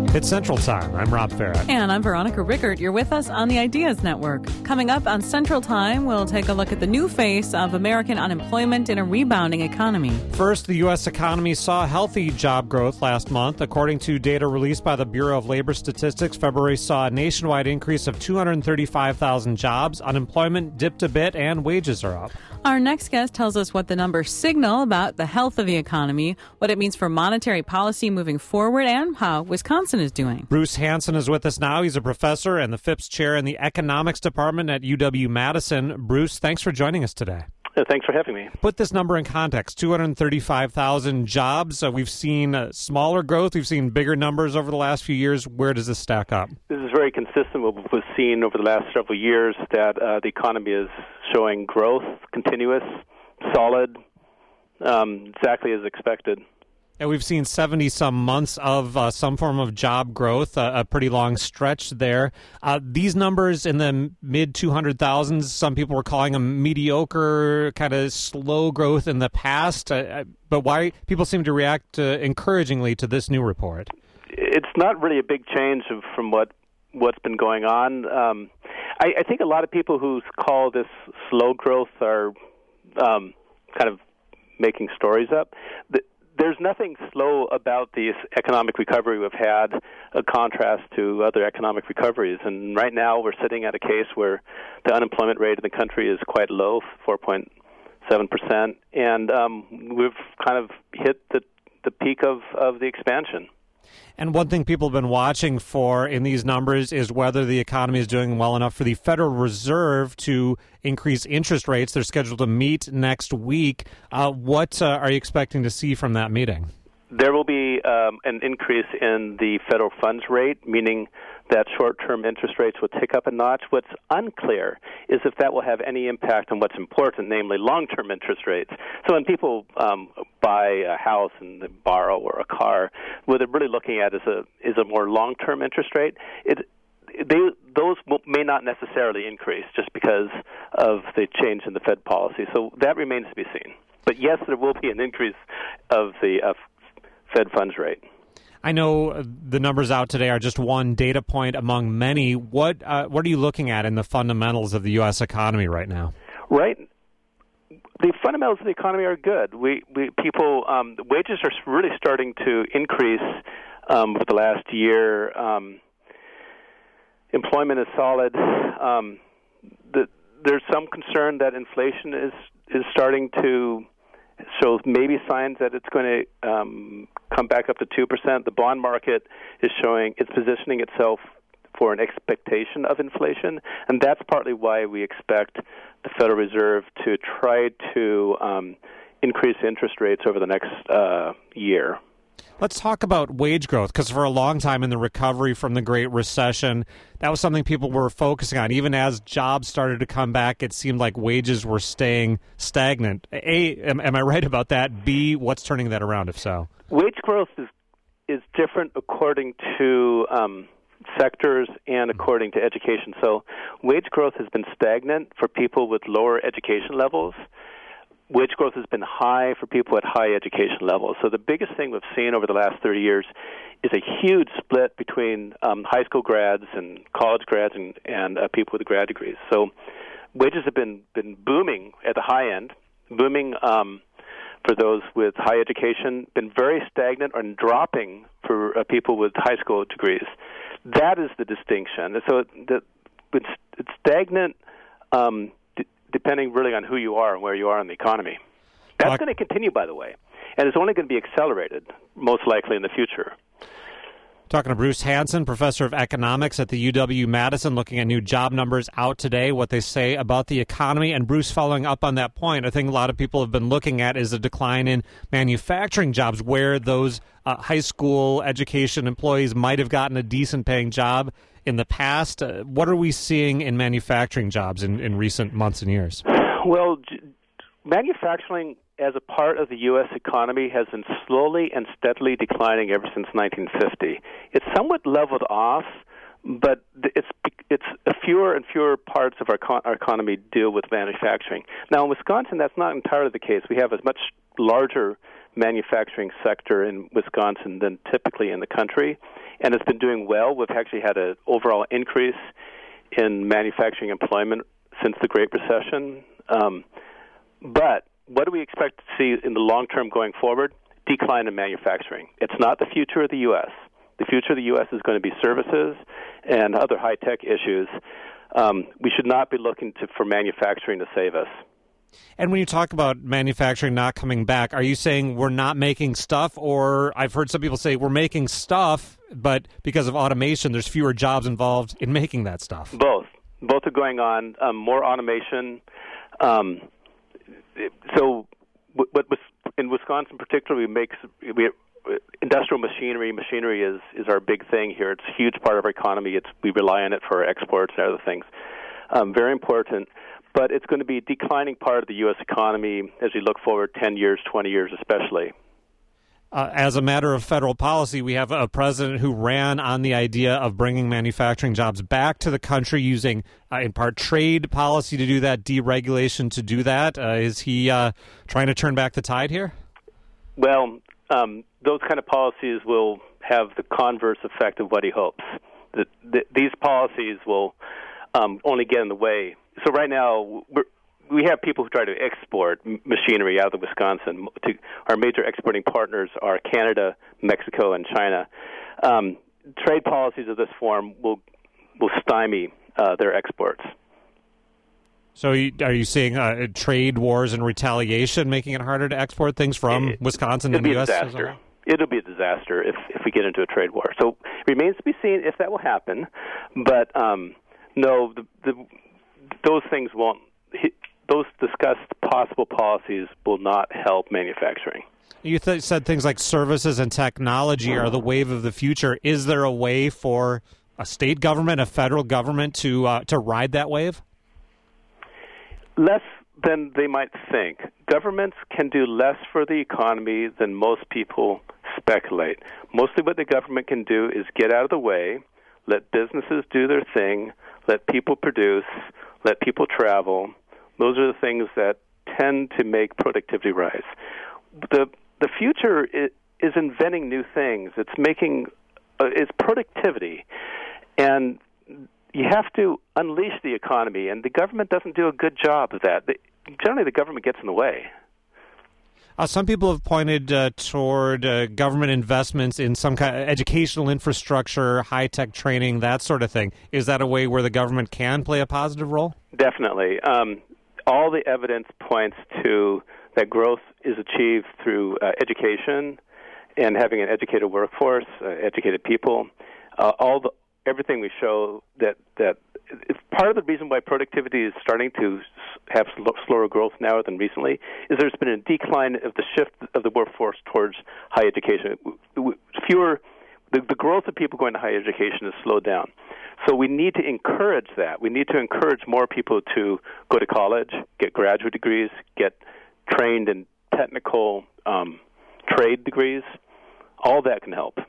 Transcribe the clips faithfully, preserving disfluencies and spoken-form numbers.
It's Central Time. I'm Rob Farrett. And I'm Veronica Rickert. You're with us on the Ideas Network. Coming up on Central Time, we'll take a look at the new face of American unemployment in a rebounding economy. First, the U S economy saw healthy job growth last month. According to data released by the Bureau of Labor Statistics, February saw a nationwide increase of two hundred thirty-five thousand jobs. Unemployment dipped a bit and wages are up. Our next guest tells us what the numbers signal about the health of the economy, what it means for monetary policy moving forward, and how Wisconsin is doing. Bruce Hansen is with us now. He's a professor and the Phipps Chair in the Economics Department at U W-Madison. Bruce, thanks for joining us today. Uh, thanks for having me. Put this number in context, two hundred thirty-five thousand jobs. Uh, we've seen uh, smaller growth. We've seen bigger numbers over the last few years. Where does this stack up? This is very consistent with what we've seen over the last several years, that uh, the economy is showing growth, continuous, solid, um, exactly as expected. And we've seen seventy-some months of uh, some form of job growth, uh, a pretty long stretch there. Uh, these numbers in the mid two hundred thousands, some people were calling them mediocre, kind of slow growth in the past. Uh, but why people seem to react uh, encouragingly to this new report? It's not really a big change of, from what, what's been going on. Um, I, I think a lot of people who call this slow growth are um, kind of making stories up. The, There's nothing slow about the economic recovery we've had, a contrast to other economic recoveries. And right now we're sitting at a case where the unemployment rate in the country is quite low, four point seven percent, and um, we've kind of hit the, the peak of, of the expansion. And one thing people have been watching for in these numbers is whether the economy is doing well enough for the Federal Reserve to increase interest rates. They're scheduled to meet next week. Uh, what uh, are you expecting to see from that meeting? There will be um, an increase in the federal funds rate, meaning that short-term interest rates will tick up a notch. What's unclear is if that will have any impact on what's important, namely long-term interest rates. So when people um, buy a house and they borrow or a car, what they're really looking at is a is a more long-term interest rate. It They, those may not necessarily increase just because of the change in the Fed policy. So that remains to be seen. But yes, there will be an increase of the uh, Fed funds rate. I know the numbers out today are just one data point among many. What uh, what are you looking at in the fundamentals of the U S economy right now? Right. The fundamentals of the economy are good. We, we people, um, wages are really starting to increase um, over the last year. Um, employment is solid. Um, the, there's some concern that inflation is is starting to show maybe signs that it's going to um, come back up to two percent. The bond market is showing it's positioning itself for an expectation of inflation, and that's partly why we expect the Federal Reserve to try to um, increase interest rates over the next uh, year. Let's talk about wage growth, because for a long time in the recovery from the Great Recession, that was something people were focusing on. Even as jobs started to come back, it seemed like wages were staying stagnant. A, am, am I right about that? B, what's turning that around, if so? Wage growth is is different according to um, sectors and according to education. So wage growth has been stagnant for people with lower education levels. Wage growth has been high for people at high education levels. So the biggest thing we've seen over the last thirty years is a huge split between um, high school grads and college grads and, and uh, people with grad degrees. So wages have been, been booming at the high end, booming um, for those with high education, been very stagnant and dropping for uh, people with high school degrees. That is the distinction. So the, it's, it's stagnant um depending really on who you are and where you are in the economy. That's going to continue, by the way, and it's only going to be accelerated, most likely in the future. Talking to Bruce Hansen, professor of economics at the U W-Madison, looking at new job numbers out today, what they say about the economy. And Bruce, following up on that point, I think a lot of people have been looking at is a decline in manufacturing jobs where those uh, high school education employees might have gotten a decent paying job in the past. Uh, what are we seeing in manufacturing jobs in, in recent months and years? Well, j- manufacturing as a part of the U S economy has been slowly and steadily declining ever since nineteen fifty. It's somewhat leveled off, but it's it's fewer and fewer parts of our, co- our economy deal with manufacturing. Now, in Wisconsin, that's not entirely the case. We have a much larger manufacturing sector in Wisconsin than typically in the country, and it's been doing well. We've actually had an overall increase in manufacturing employment since the Great Recession. Um, but what do we expect to see in the long term going forward? Decline in manufacturing. It's not the future of the U S. The future of the U S is going to be services and other high-tech issues. Um, we should not be looking to, for manufacturing to save us. And when you talk about manufacturing not coming back, are you saying we're not making stuff? Or I've heard some people say we're making stuff, but because of automation, there's fewer jobs involved in making that stuff. Both. Both are going on. Um, more automation. Um, so what, in Wisconsin particularly, we make we, industrial machinery. Machinery is, is our big thing here. It's a huge part of our economy. It's we rely on it for our exports and other things. Um, very important. But it's going to be a declining part of the U S economy as we look forward ten years, twenty years especially. Uh, as a matter of federal policy, we have a president who ran on the idea of bringing manufacturing jobs back to the country using, uh, in part, trade policy to do that, deregulation to do that. Uh, is he uh, trying to turn back the tide here? Well, um, those kind of policies will have the converse effect of what he hopes. The, the, these policies will um, only get in the way. So right now, we're, we have people who try to export machinery out of Wisconsin. To, our major exporting partners are Canada, Mexico, and China. Um, trade policies of this form will will stymie uh, their exports. So are you seeing uh, trade wars and retaliation making it harder to export things from it, Wisconsin to the U S? It'll be a disaster. It'll be a disaster if, if we get into a trade war. So it remains to be seen if that will happen. But um, no, the, the, those things won't. Those discussed possible policies will not help manufacturing. You th- said things like services and technology are the wave of the future. Is there a way for a state government, a federal government to uh, to ride that wave? Less than they might think. Governments can do less for the economy than most people speculate. Mostly what the government can do is get out of the way, let businesses do their thing, let people produce, let people travel. Those are the things that tend to make productivity rise. The the future is, is inventing new things. It's making uh, it's productivity, and you have to unleash the economy. And the government doesn't do a good job of that. The, generally, the government gets in the way. Uh, some people have pointed uh, toward uh, government investments in some kind of educational infrastructure, high-tech training, that sort of thing. Is that a way where the government can play a positive role? Definitely. Um, all the evidence points to that growth is achieved through uh, education and having an educated workforce, uh, educated people. Uh, all the everything we show that that it's part of the reason why productivity is starting to have sl- slower growth now than recently is there's been a decline of the shift of the workforce towards high education. Fewer, the, the growth of people going to higher education has slowed down. So we need to encourage that. We need to encourage more people to go to college, get graduate degrees, get trained in technical um, trade degrees. All that can help.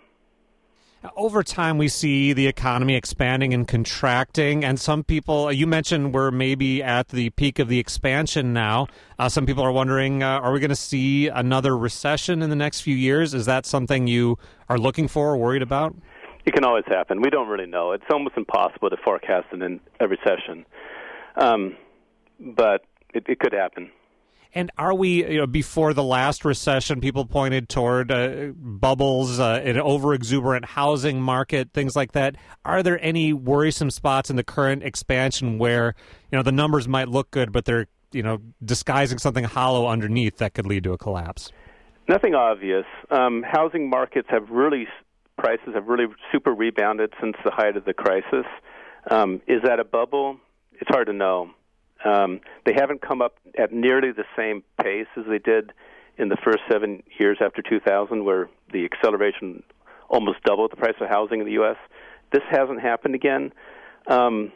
Over time, we see the economy expanding and contracting, and some people, you mentioned we're maybe at the peak of the expansion now. Uh, some people are wondering, uh, are we going to see another recession in the next few years? Is that something you are looking for or worried about? It can always happen. We don't really know. It's almost impossible to forecast an, a recession, um, but it, it could happen. And are we, you know, before the last recession, people pointed toward uh, bubbles, uh, an over-exuberant housing market, things like that. Are there any worrisome spots in the current expansion where, you know, the numbers might look good, but they're, you know, disguising something hollow underneath that could lead to a collapse? Nothing obvious. Um, housing markets have really, prices have really super rebounded since the height of the crisis. Um, is that a bubble? It's hard to know. Um, they haven't come up at nearly the same pace as they did in the first seven years after two thousand, where the acceleration almost doubled the price of housing in the U S. This hasn't happened again, um,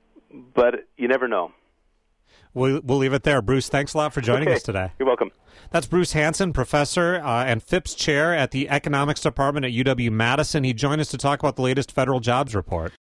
but you never know. We'll, we'll leave it there. Bruce, thanks a lot for joining okay. us today. You're welcome. That's Bruce Hansen, professor uh, and Phipps chair at the Economics Department at U W Madison. He joined us to talk about the latest federal jobs report.